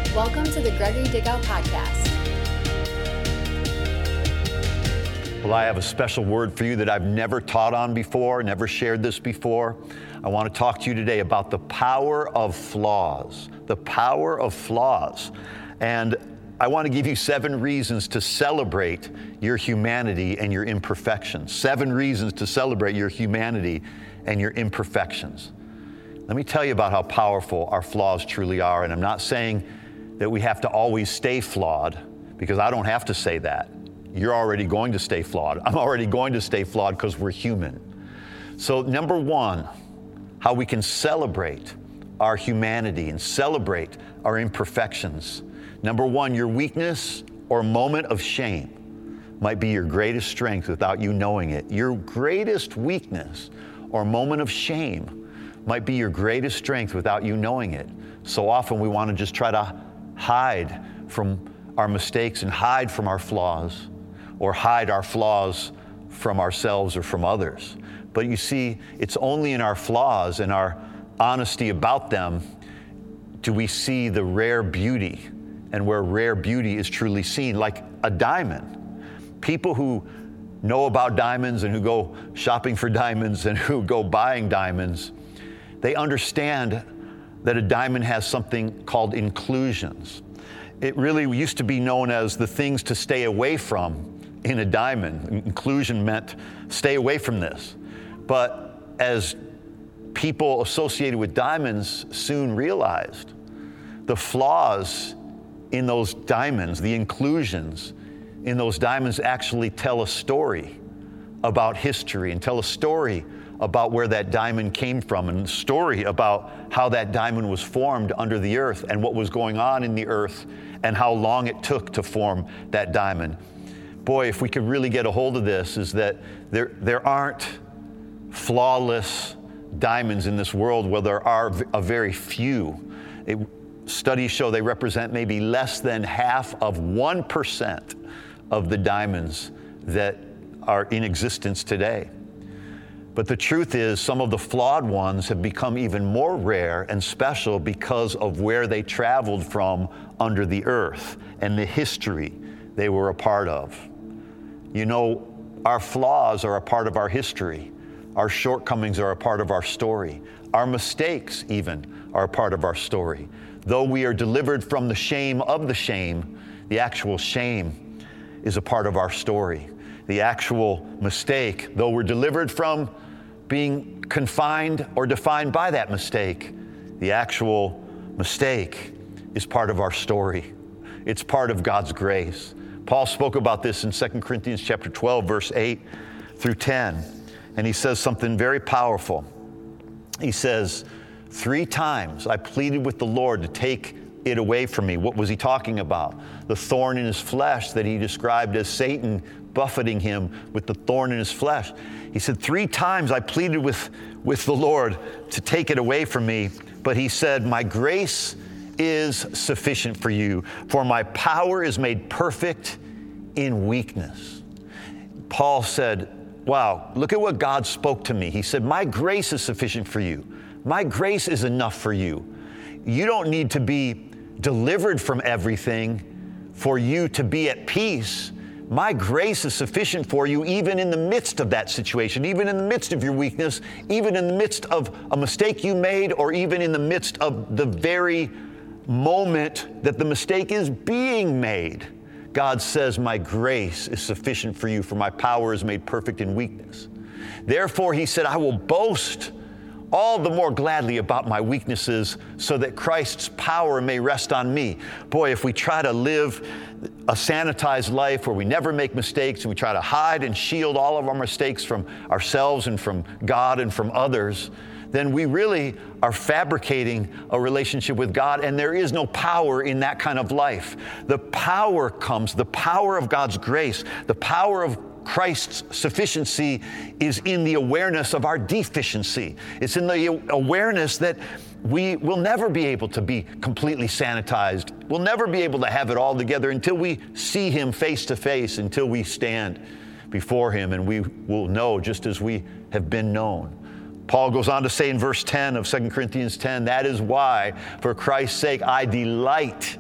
Welcome to the Gregory Dickow Podcast. Well, I have a special word for you that I've never taught on before, never shared this before. I want to talk to you today about the power of flaws. The power of flaws. And I want to give you 7 reasons to celebrate your humanity and your imperfections. 7 reasons to celebrate your humanity and your imperfections. Let me tell you about how powerful our flaws truly are. And I'm not saying that we have to always stay flawed, because I don't have to say that. You're already going to stay flawed. I'm already going to stay flawed because we're human. So number 1, how we can celebrate our humanity and celebrate our imperfections. Number 1, your weakness or moment of shame might be your greatest strength without you knowing it. Your greatest weakness or moment of shame might be your greatest strength without you knowing it. So often we want to just try to hide from our mistakes and hide from our flaws, or hide our flaws from ourselves or from others. But you see, it's only in our flaws and our honesty about them do we see the rare beauty, and where rare beauty is truly seen, like a diamond. People who know about diamonds and who go shopping for diamonds and who go buying diamonds, they understand that a diamond has something called inclusions. It really used to be known as the things to stay away from in a diamond. Inclusion meant stay away from this. But as people associated with diamonds soon realized, the flaws in those diamonds, the inclusions in those diamonds, actually tell a story about history and tell a story about where that diamond came from, and a story about how that diamond was formed under the earth and what was going on in the earth and how long it took to form that diamond. Boy, if we could really get a hold of this, is that there aren't flawless diamonds in this world. Well, there are a very few. Studies show they represent maybe less than half of 1% of the diamonds that are in existence today. But the truth is, some of the flawed ones have become even more rare and special because of where they traveled from under the earth and the history they were a part of. You know, our flaws are a part of our history. Our shortcomings are a part of our story. Our mistakes even are a part of our story. Though we are delivered from the shame of the shame, the actual shame is a part of our story. The actual mistake, though we're delivered from being confined or defined by that mistake, the actual mistake is part of our story. It's part of God's grace. Paul spoke about this in 2 Corinthians chapter 12, verse 8 through 10. And he says something very powerful. He says, 3 times I pleaded with the Lord to take it away from me. What was he talking about? The thorn in his flesh that he described as Satan buffeting him with the thorn in his flesh. He said, 3 times I pleaded with the Lord to take it away from me. But he said, my grace is sufficient for you, for my power is made perfect in weakness. Paul said, wow, look at what God spoke to me. He said, my grace is sufficient for you. My grace is enough for you. You don't need to be delivered from everything for you to be at peace. My grace is sufficient for you even in the midst of that situation, even in the midst of your weakness, even in the midst of a mistake you made, or even in the midst of the very moment that the mistake is being made. God says, my grace is sufficient for you, for my power is made perfect in weakness. Therefore, he said, I will boast all the more gladly about my weaknesses, so that Christ's power may rest on me. Boy, if we try to live a sanitized life where we never make mistakes, and we try to hide and shield all of our mistakes from ourselves and from God and from others, then we really are fabricating a relationship with God, and there is no power in that kind of life. The power comes, the power of God's grace, the power of Christ's sufficiency is in the awareness of our deficiency. It's in the awareness that we will never be able to be completely sanitized. We'll never be able to have it all together until we see Him face to face, until we stand before Him, and we will know just as we have been known. Paul goes on to say in verse 10 of 2 Corinthians 10, that is why, for Christ's sake, I delight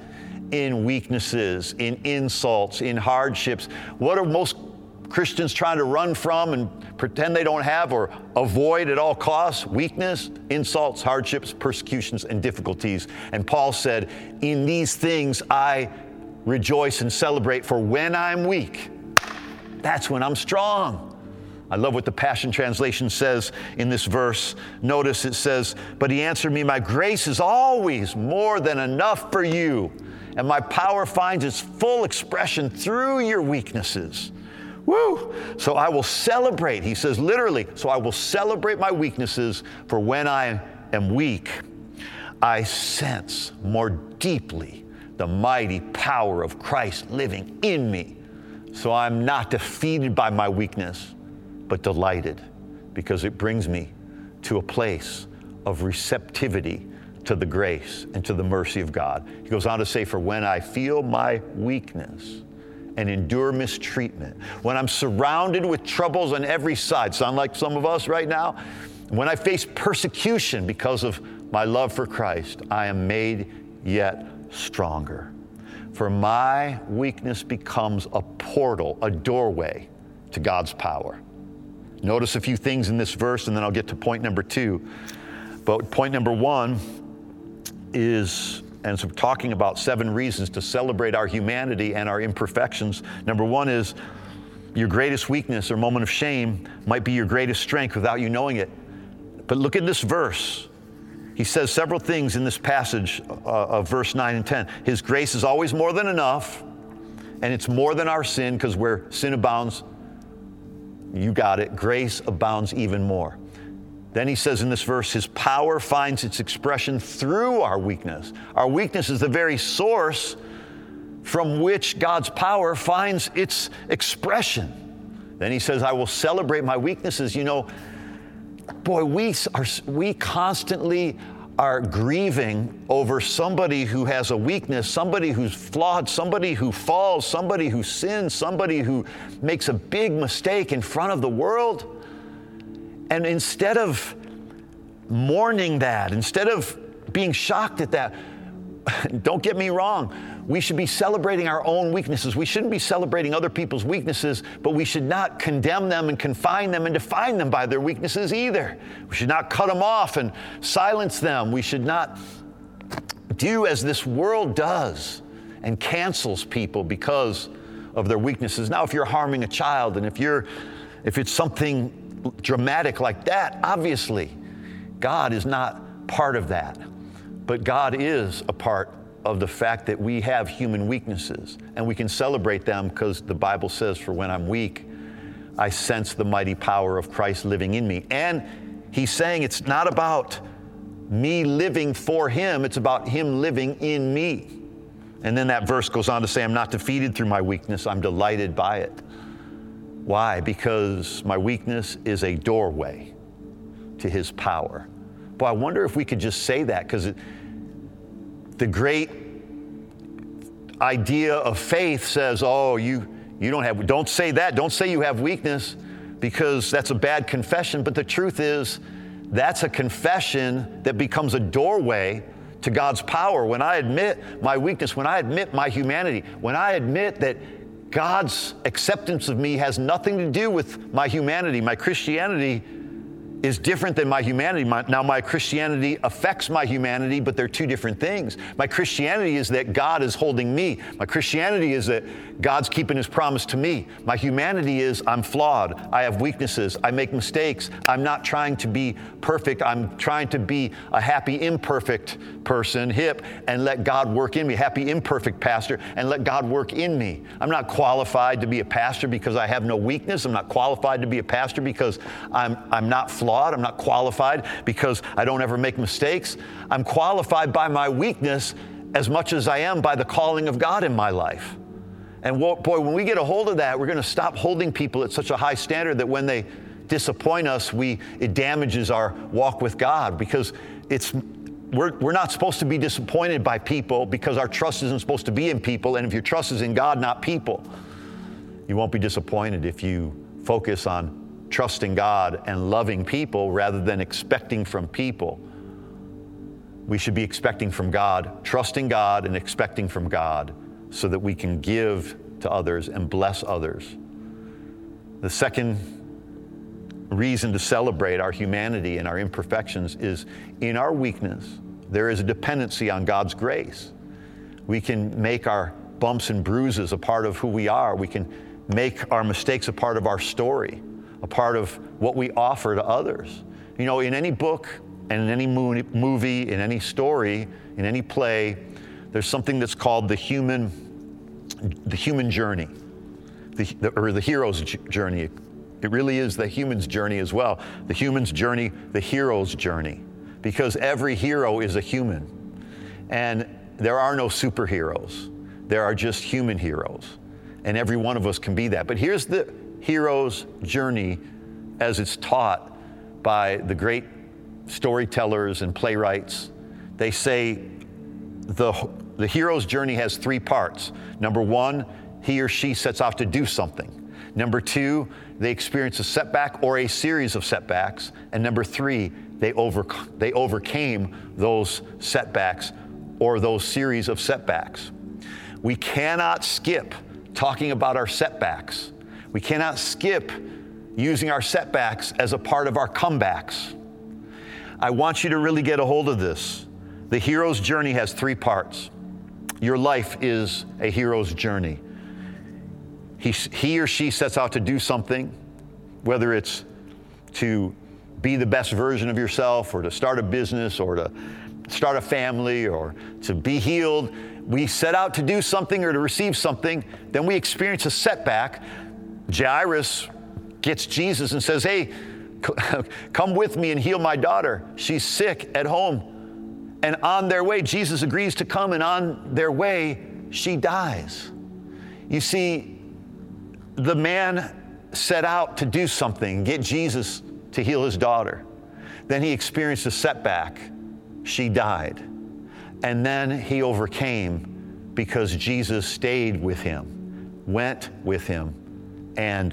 in weaknesses, in insults, in hardships. What are most Christians trying to run from and pretend they don't have or avoid at all costs? Weakness, insults, hardships, persecutions, and difficulties. And Paul said, in these things I rejoice and celebrate, for when I'm weak, that's when I'm strong. I love what the Passion Translation says in this verse. Notice it says, but he answered me, my grace is always more than enough for you, and my power finds its full expression through your weaknesses. Woo! So I will celebrate, he says literally, so I will celebrate my weaknesses, for when I am weak, I sense more deeply the mighty power of Christ living in me. So I'm not defeated by my weakness, but delighted, because it brings me to a place of receptivity to the grace and to the mercy of God. He goes on to say, for when I feel my weakness and endure mistreatment, when I'm surrounded with troubles on every side, sound like some of us right now, when I face persecution because of my love for Christ, I am made yet stronger. For my weakness becomes a portal, a doorway to God's power. Notice a few things in this verse, and then I'll get to point number 2. But point number 1 is, and so talking about 7 reasons to celebrate our humanity and our imperfections. Number 1 is your greatest weakness or moment of shame might be your greatest strength without you knowing it. But look at this verse. He says several things in this passage of verse 9 and 10. His grace is always more than enough, and it's more than our sin, because where sin abounds, you got it, grace abounds even more. Then he says in this verse, his power finds its expression through our weakness. Our weakness is the very source from which God's power finds its expression. Then he says, I will celebrate my weaknesses. You know, boy, we constantly are grieving over somebody who has a weakness, somebody who's flawed, somebody who falls, somebody who sins, somebody who makes a big mistake in front of the world. And instead of mourning that, instead of being shocked at that, don't get me wrong, we should be celebrating our own weaknesses. We shouldn't be celebrating other people's weaknesses, but we should not condemn them and confine them and define them by their weaknesses either. We should not cut them off and silence them. We should not do as this world does and cancels people because of their weaknesses. Now, if you're harming a child and if it's something dramatic like that, obviously, God is not part of that. But God is a part of the fact that we have human weaknesses, and we can celebrate them because the Bible says, for when I'm weak, I sense the mighty power of Christ living in me. And he's saying it's not about me living for him, it's about him living in me. And then that verse goes on to say, I'm not defeated through my weakness, I'm delighted by it. Why? Because my weakness is a doorway to his power. Boy, I wonder if we could just say that, because the great idea of faith says, oh, you don't say that. Don't say you have weakness, because that's a bad confession. But the truth is, that's a confession that becomes a doorway to God's power. When I admit my weakness, when I admit my humanity, when I admit that God's acceptance of me has nothing to do with my humanity, my Christianity is different than my humanity. Now, my Christianity affects my humanity, but they're two different things. My Christianity is that God is holding me. My Christianity is that God's keeping his promise to me. My humanity is I'm flawed. I have weaknesses. I make mistakes. I'm not trying to be perfect. I'm trying to be a happy, imperfect person, hip, and let God work in me. Happy, imperfect pastor, and let God work in me. I'm not qualified to be a pastor because I have no weakness. I'm not qualified to be a pastor because I'm not flawed. I'm not qualified because I don't ever make mistakes. I'm qualified by my weakness as much as I am by the calling of God in my life. And boy, when we get a hold of that, we're going to stop holding people at such a high standard that when they disappoint us, it damages our walk with God, because we're not supposed to be disappointed by people, because our trust isn't supposed to be in people. And if your trust is in God, not people, you won't be disappointed if you focus on trusting God and loving people rather than expecting from people we should be expecting from God, trusting God and expecting from God so that we can give to others and bless others. The second reason to celebrate our humanity and our imperfections is in our weakness, there is a dependency on God's grace. We can make our bumps and bruises a part of who we are. We can make our mistakes a part of our story, a part of what we offer to others. You know, in any book and in any movie, in any story, in any play, there's something that's called the human journey, or the hero's journey. It really is the human's journey as well. The human's journey, the hero's journey, because every hero is a human. And there are no superheroes. There are just human heroes. And every one of us can be that. But here's the hero's journey as it's taught by the great storytellers and playwrights. They say the hero's journey has three parts. Number one, he or she sets out to do something. Number two, they experience a setback or a series of setbacks. And number three, they overcame those setbacks or those series of setbacks. We cannot skip talking about our setbacks. We cannot skip using our setbacks as a part of our comebacks. I want you to really get a hold of this. The hero's journey has three parts. Your life is a hero's journey. He or she sets out to do something, whether it's to be the best version of yourself or to start a business or to start a family or to be healed. We set out to do something or to receive something, then we experience a setback. Jairus gets Jesus and says, hey, come with me and heal my daughter. She's sick at home. And on their way, Jesus agrees to come, and on their way, she dies. You see, the man set out to do something, get Jesus to heal his daughter. Then he experienced a setback. She died. And then he overcame because Jesus stayed with him, went with him, and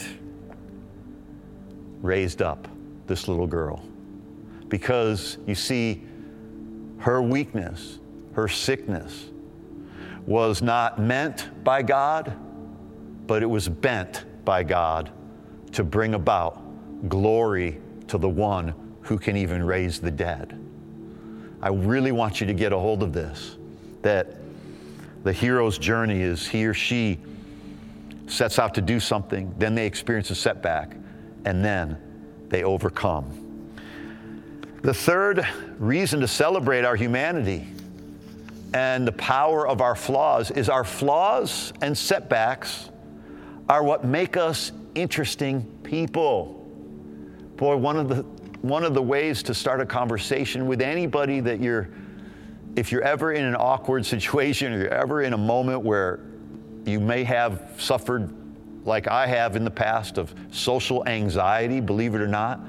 raised up this little girl. Because, you see, her weakness, her sickness was not meant by God, but it was bent by God to bring about glory to the one who can even raise the dead. I really want you to get a hold of this, that the hero's journey is he or she sets out to do something, then they experience a setback, and then they overcome. The third reason to celebrate our humanity and the power of our flaws is our flaws and setbacks are what make us interesting people. Boy, one of the ways to start a conversation with anybody that if you're ever in an awkward situation or you're ever in a moment where you may have suffered, like I have in the past, of social anxiety, believe it or not,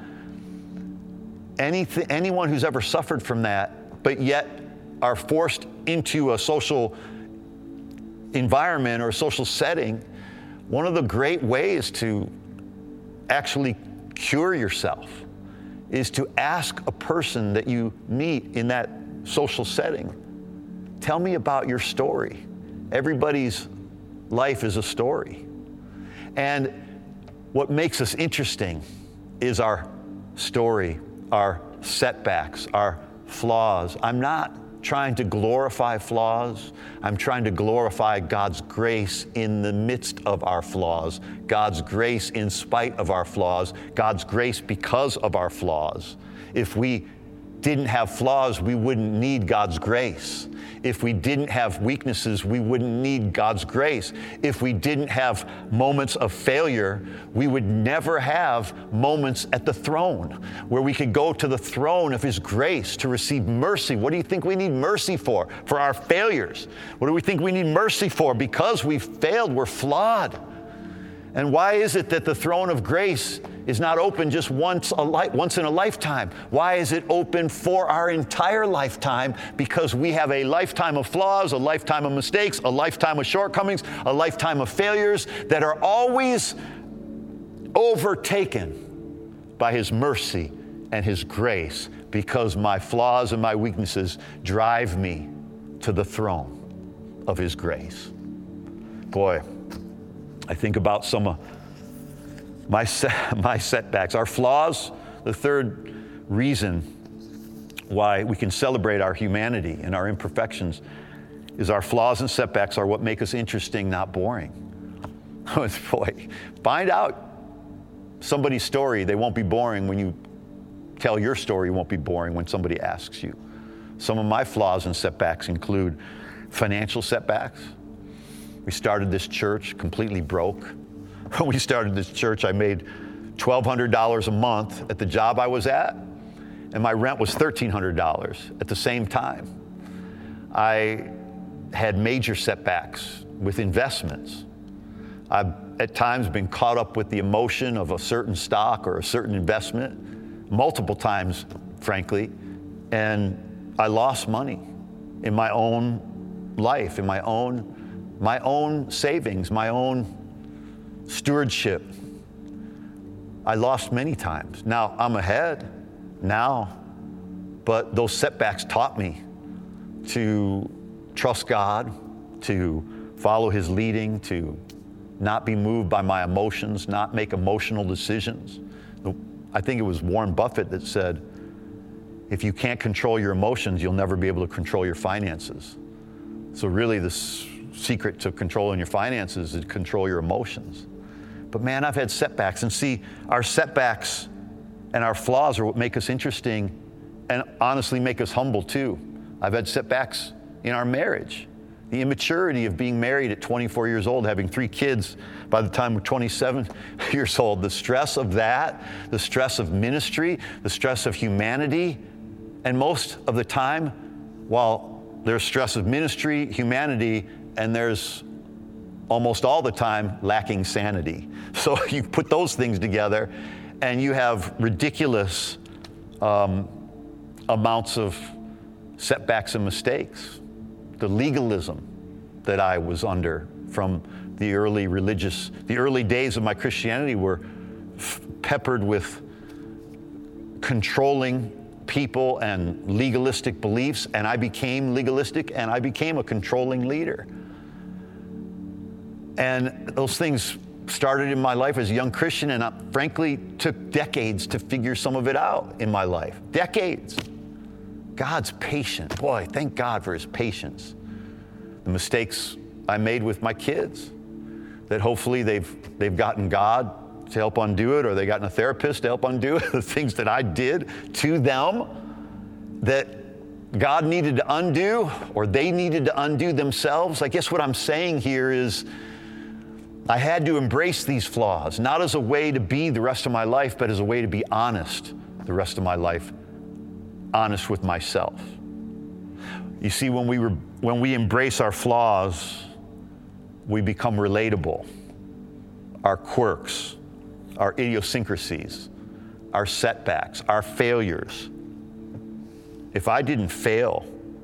anyone who's ever suffered from that, but yet are forced into a social environment or a social setting, one of the great ways to actually cure yourself is to ask a person that you meet in that social setting, tell me about your story. Everybody's life is a story. And what makes us interesting is our story, our setbacks, our flaws. I'm not trying to glorify flaws. I'm trying to glorify God's grace in the midst of our flaws, God's grace in spite of our flaws, God's grace because of our flaws. If we didn't have flaws, we wouldn't need God's grace. If we didn't have weaknesses, we wouldn't need God's grace. If we didn't have moments of failure, we would never have moments at the throne where we could go to the throne of His grace to receive mercy. What do you think we need mercy for? For our failures. What do we think we need mercy for? Because we've failed, we're flawed. And why is it that the throne of grace is not open just once in a lifetime? Why is it open for our entire lifetime? Because we have a lifetime of flaws, a lifetime of mistakes, a lifetime of shortcomings, a lifetime of failures that are always overtaken by His mercy and His grace because my flaws and my weaknesses drive me to the throne of His grace. Boy, I think about some of my setbacks. Our flaws, the third reason why we can celebrate our humanity and our imperfections is our flaws and setbacks are what make us interesting, not boring. Boy, find out somebody's story. They won't be boring when you tell your story. It won't be boring when somebody asks you. Some of my flaws and setbacks include financial setbacks. We started this church completely broke. When we started this church, I made $1,200 a month at the job I was at, and my rent was $1,300 at the same time. I had major setbacks with investments. I've at times been caught up with the emotion of a certain stock or a certain investment, multiple times, frankly, and I lost money in my own life, in my own savings, my own stewardship. I lost many times. Now I'm ahead now, but those setbacks taught me to trust God, to follow His leading, to not be moved by my emotions, not make emotional decisions. I think it was Warren Buffett that said, if you can't control your emotions, you'll never be able to control your finances. So really the secret to controlling your finances is to control your emotions. But man, I've had setbacks, and see, our setbacks and our flaws are what make us interesting and honestly make us humble too. I've had setbacks in our marriage. The immaturity of being married at 24 years old, having 3 kids by the time we're 27 years old, the stress of that, the stress of ministry, the stress of humanity, and most of the time, while there's stress of ministry, humanity, and there's almost all the time lacking sanity. So you put those things together and you have ridiculous amounts of setbacks and mistakes. The legalism that I was under from the early days of my Christianity were peppered with controlling people and legalistic beliefs, and I became legalistic and I became a controlling leader. And those things started in my life as a young Christian, and frankly took decades to figure some of it out in my life. Decades. God's patient. Boy, thank God for His patience. The mistakes I made with my kids, that hopefully they've gotten God to help undo it, or they gotten a therapist to help undo it. The things that I did to them that God needed to undo, or they needed to undo themselves. I guess what I'm saying here is I had to embrace these flaws, not as a way to be the rest of my life, but as a way to be honest the rest of my life, honest with myself. You see, when we embrace our flaws, we become relatable. Our quirks, our idiosyncrasies, our setbacks, our failures. If I didn't fail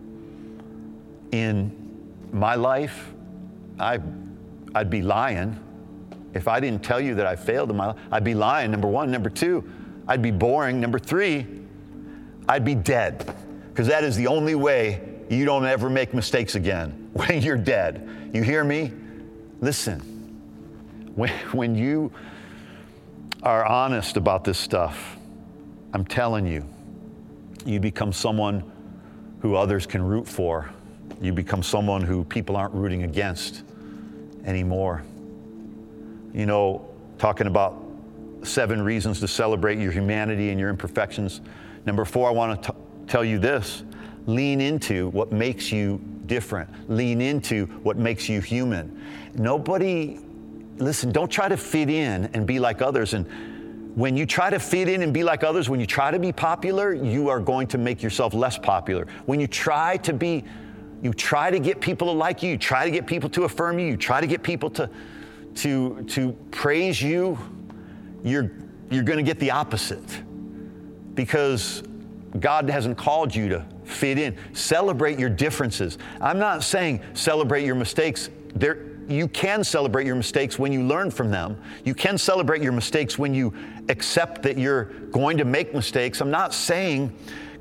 in my life, I'd be lying. If I didn't tell you that I failed in my life, I'd be lying, number one. Number two, I'd be boring. Number three, I'd be dead. Because that is the only way you don't ever make mistakes again, when you're dead. You hear me? Listen, when you are honest about this stuff, I'm telling you, you become someone who others can root for. You become someone who people aren't rooting against anymore. You know, talking about 7 reasons to celebrate your humanity and your imperfections. Number 4, I want to tell you this. Lean into what makes you different. Lean into what makes you human. Listen, don't try to fit in and be like others. And when you try to fit in and be like others, when you try to be popular, you are going to make yourself less popular. When you try to get people to like you, you try to get people to affirm you, you try to get people to praise you, you're going to get the opposite. Because God hasn't called you to fit in. Celebrate your differences. I'm not saying celebrate your mistakes. You can celebrate your mistakes when you learn from them. You can celebrate your mistakes when you accept that you're going to make mistakes. I'm not saying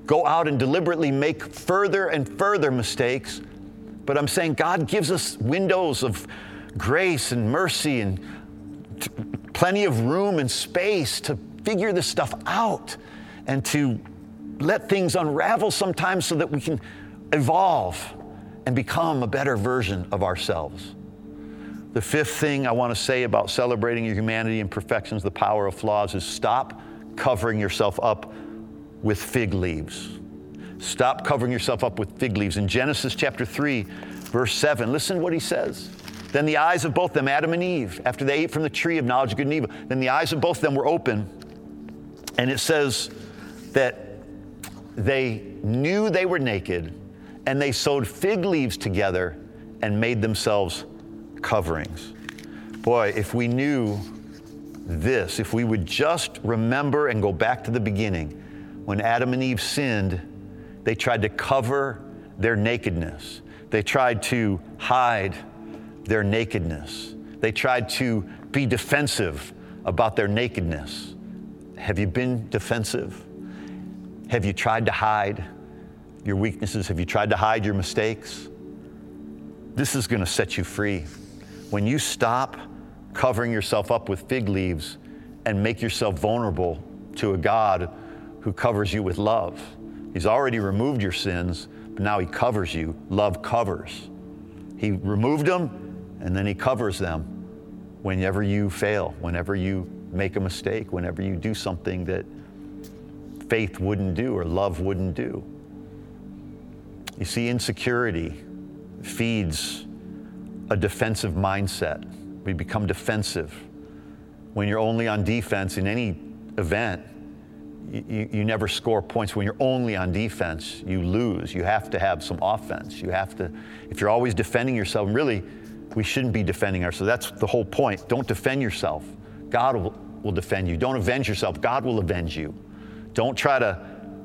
go out and deliberately make further and further mistakes. But I'm saying God gives us windows of grace and mercy and plenty of room and space to figure this stuff out and to let things unravel sometimes so that we can evolve and become a better version of ourselves. The fifth thing I want to say about celebrating your humanity and perfections, the power of flaws, is stop covering yourself up with fig leaves. Stop covering yourself up with fig leaves. In Genesis chapter 3, verse 7, listen what he says. Then the eyes of both them, Adam and Eve, after they ate from the tree of knowledge of good and evil, then the eyes of both of them were open. And it says that they knew they were naked, and they sewed fig leaves together and made themselves coverings. Boy, if we knew this, if we would just remember and go back to the beginning, when Adam and Eve sinned, they tried to cover their nakedness. They tried to hide their nakedness. They tried to be defensive about their nakedness. Have you been defensive? Have you tried to hide your weaknesses? Have you tried to hide your mistakes? This is going to set you free. When you stop covering yourself up with fig leaves and make yourself vulnerable to a God who covers you with love. He's already removed your sins, but now he covers you. Love covers. He removed them, and then he covers them whenever you fail, whenever you make a mistake, whenever you do something that faith wouldn't do or love wouldn't do. You see, insecurity feeds a defensive mindset. We become defensive. When you're only on defense in any event, you never score points. When you're only on defense, you lose. You have to have some offense. You have to, if you're always defending yourself, and really, we shouldn't be defending ourselves. That's the whole point. Don't defend yourself. God will defend you. Don't avenge yourself. God will avenge you. Don't try to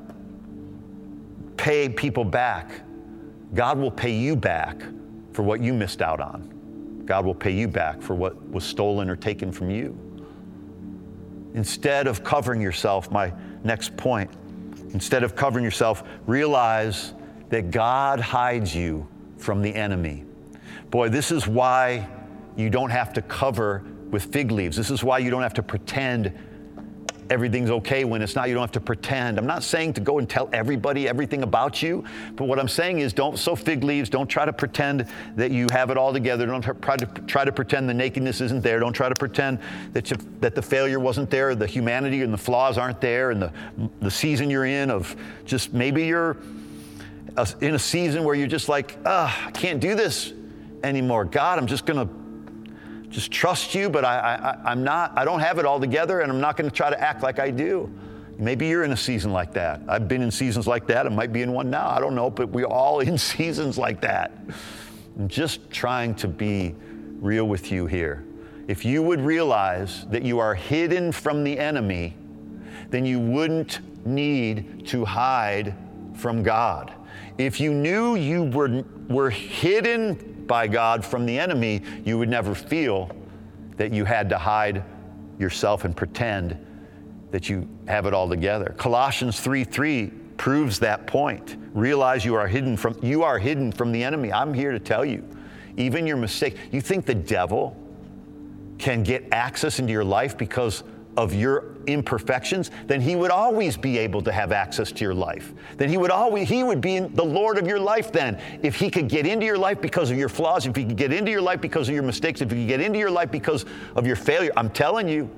pay people back. God will pay you back for what you missed out on. God will pay you back for what was stolen or taken from you. Instead of covering yourself, my next point, instead of covering yourself, realize that God hides you from the enemy. Boy, this is why you don't have to cover with fig leaves. This is why you don't have to pretend everything's okay when it's not. You don't have to pretend. I'm not saying to go and tell everybody everything about you, but what I'm saying is don't sew fig leaves. Don't try to pretend that you have it all together. Don't try to pretend the nakedness isn't there. Don't try to pretend that the failure wasn't there, the humanity and the flaws aren't there, and the season you're in of just maybe you're in a season where you're just like, I can't do this anymore. God, I'm just going to just trust you, but I don't have it all together, and I'm not going to try to act like I do. Maybe you're in a season like that. I've been in seasons like that. I might be in one now. I don't know, but we're all in seasons like that. I'm just trying to be real with you here. If you would realize that you are hidden from the enemy, then you wouldn't need to hide from God. If you knew you were hidden by God from the enemy, you would never feel that you had to hide yourself and pretend that you have it all together. Colossians 3:3 proves that point. Realize you are hidden from the enemy. I'm here to tell you, even your mistake. You think the devil can get access into your life because of your imperfections? Then he would always be able to have access to your life. Then he would be the Lord of your life then. If he could get into your life because of your flaws, if he could get into your life because of your mistakes, if he could get into your life because of your failure, I'm telling you,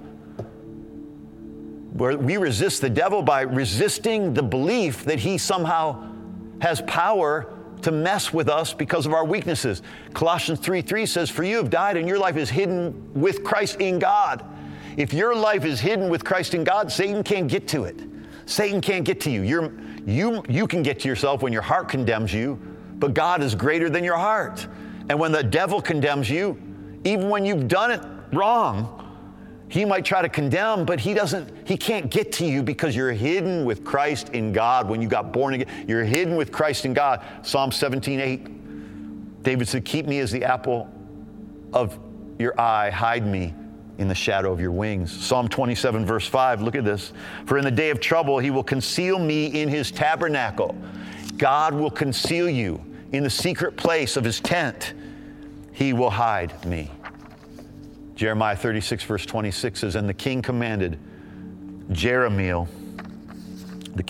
we resist the devil by resisting the belief that he somehow has power to mess with us because of our weaknesses. Colossians 3:3 says, "For you have died and your life is hidden with Christ in God." If your life is hidden with Christ in God, Satan can't get to it. Satan can't get to you. You can get to yourself when your heart condemns you, but God is greater than your heart. And when the devil condemns you, even when you've done it wrong, he might try to condemn, but he can't get to you because you're hidden with Christ in God. When you got born again, you're hidden with Christ in God. Psalm 17:8, David said, "Keep me as the apple of your eye, hide me in the shadow of your wings. Psalm 27, verse 5, look at this. For in the day of trouble, he will conceal me in his tabernacle. God will conceal you in the secret place of his tent. He will hide me. Jeremiah 36, verse 26 says, and the king commanded Jerahmeel, the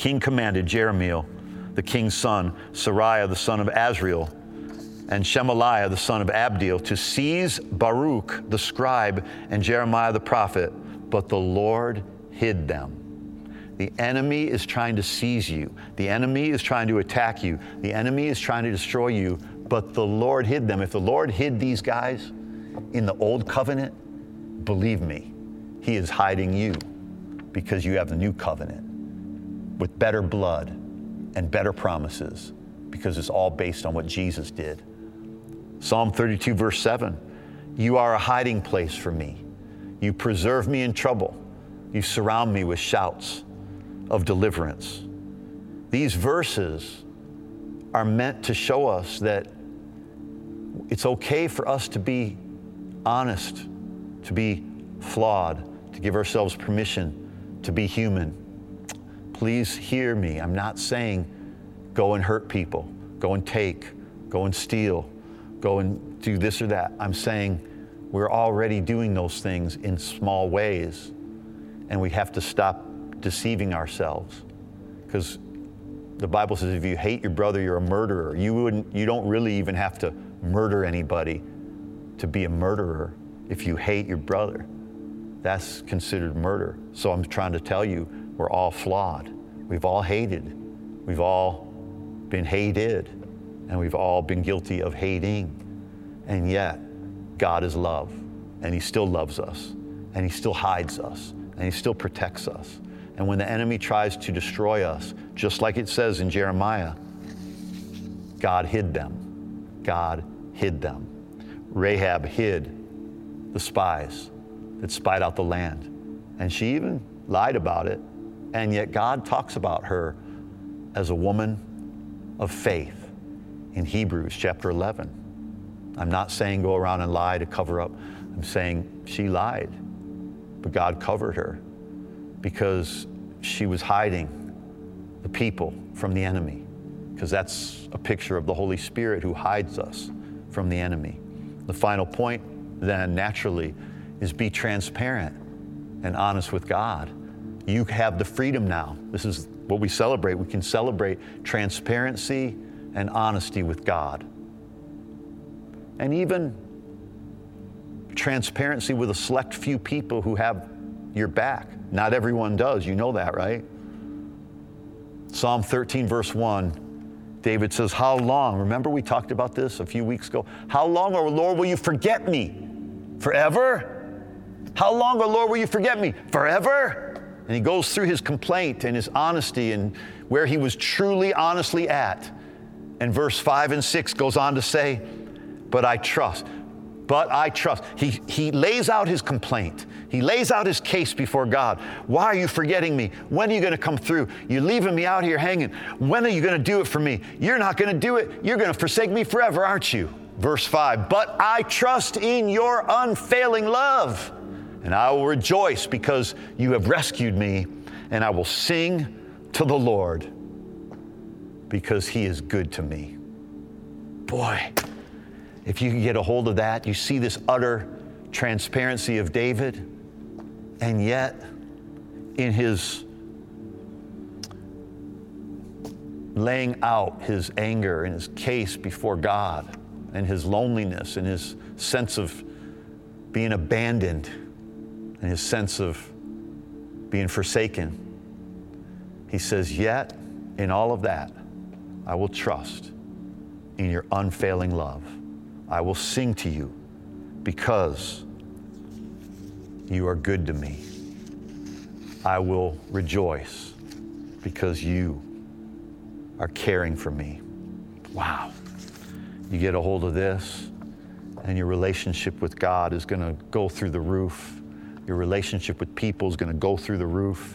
king's son, Sariah, the son of Azriel, and Shemaliah, the son of Abdiel, to seize Baruch, the scribe, and Jeremiah, the prophet, but the Lord hid them. The enemy is trying to seize you. The enemy is trying to attack you. The enemy is trying to destroy you, but the Lord hid them. If the Lord hid these guys in the old covenant, believe me, he is hiding you because you have the new covenant with better blood and better promises, because it's all based on what Jesus did. Psalm 32, verse 7, you are a hiding place for me. You preserve me in trouble. You surround me with shouts of deliverance. These verses are meant to show us that it's okay for us to be honest, to be flawed, to give ourselves permission to be human. Please hear me. I'm not saying go and hurt people, go and take, go and steal, go and do this or that. I'm saying we're already doing those things in small ways, and we have to stop deceiving ourselves, because the Bible says if you hate your brother, you're a murderer. You don't really even have to murder anybody to be a murderer. If you hate your brother, that's considered murder. So I'm trying to tell you, we're all flawed. We've all hated. We've all been hated, and we've all been guilty of hating. And yet, God is love, and he still loves us, and he still hides us, and he still protects us. And when the enemy tries to destroy us, just like it says in Jeremiah, God hid them. God hid them. Rahab hid the spies that spied out the land, and she even lied about it. And yet God talks about her as a woman of faith in Hebrews chapter 11. I'm not saying go around and lie to cover up. I'm saying she lied, but God covered her because she was hiding the people from the enemy, because that's a picture of the Holy Spirit who hides us from the enemy. The final point then naturally is be transparent and honest with God. You have the freedom now. This is what we celebrate. We can celebrate transparency and honesty with God. And even transparency with a select few people who have your back. Not everyone does. You know that, right? Psalm 13, verse 1, David says, how long? Remember we talked about this a few weeks ago. How long, O Lord, will you forget me? Forever? How long, O Lord, will you forget me? Forever? And he goes through his complaint and his honesty and where he was truly honestly at. And verse 5 and 6 goes on to say, but I trust. He lays out his complaint. He lays out his case before God. Why are you forgetting me? When are you going to come through? You're leaving me out here hanging. When are you going to do it for me? You're not going to do it. You're going to forsake me forever, aren't you? Verse 5, but I trust in your unfailing love, and I will rejoice because you have rescued me, and I will sing to the Lord because he is good to me. Boy, if you can get a hold of that, you see this utter transparency of David, and yet in his laying out his anger and his case before God and his loneliness and his sense of being abandoned and his sense of being forsaken, he says, yet in all of that, I will trust in your unfailing love. I will sing to you because you are good to me. I will rejoice because you are caring for me. Wow. You get a hold of this, and your relationship with God is going to go through the roof. Your relationship with people is going to go through the roof.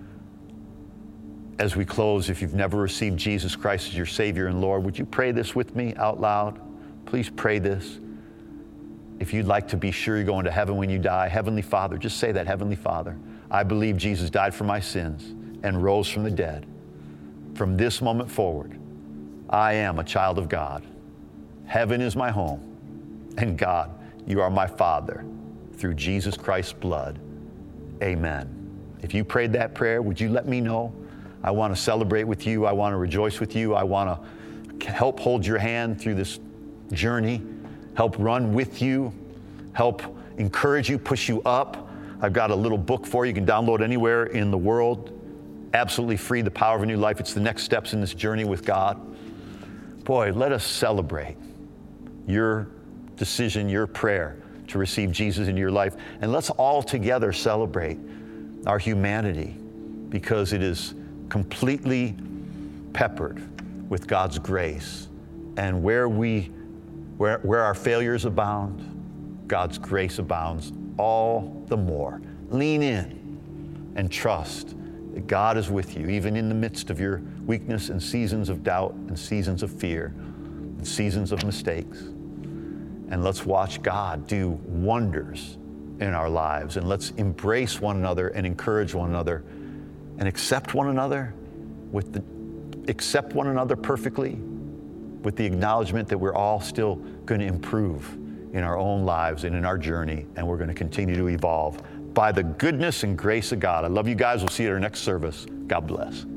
As we close, if you've never received Jesus Christ as your Savior and Lord, would you pray this with me out loud? Please pray this. if you'd like to be sure you're going to heaven when you die, Heavenly Father, just say that, Heavenly Father, I believe Jesus died for my sins and rose from the dead. From this moment forward, I am a child of God. Heaven is my home, and God, you are my Father through Jesus Christ's blood. Amen. If you prayed that prayer, would you let me know? I want to celebrate with you. I want to rejoice with you. I want to help hold your hand through this journey, help run with you, help encourage you, push you up. I've got a little book for you. You can download anywhere in the world. Absolutely free, The Power of a New Life. It's the next steps in this journey with God. Boy, let us celebrate your decision, your prayer to receive Jesus into your life. And let's all together celebrate our humanity, because it is completely peppered with God's grace. And where our failures abound, God's grace abounds all the more. Lean in and trust that God is with you, even in the midst of your weakness and seasons of doubt and seasons of fear and seasons of mistakes. And let's watch God do wonders in our lives. And let's embrace one another and encourage one another and accept one another perfectly, with the acknowledgement that we're all still going to improve in our own lives and in our journey, and we're going to continue to evolve by the goodness and grace of God. I love you guys. We'll see you at our next service. God bless.